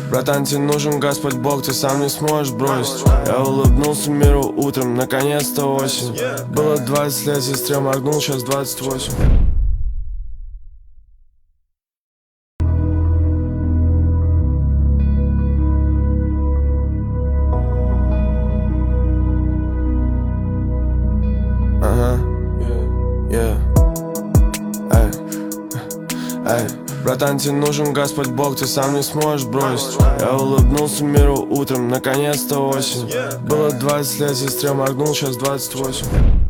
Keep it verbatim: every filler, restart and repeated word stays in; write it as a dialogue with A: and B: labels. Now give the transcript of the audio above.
A: Братан, тебе нужен Господь Бог, ты сам не сможешь бросить. Я улыбнулся миру утром, наконец-то осень. Было двадцать лет, сестре моргнул, сейчас двадцать восемь. Ага, yeah, эй, эй. Братан, тебе нужен Господь Бог, ты сам не сможешь бросить. Я улыбнулся миру утром, наконец-то осень. Было двадцать лет, сестре моргнул, сейчас двадцать восемь.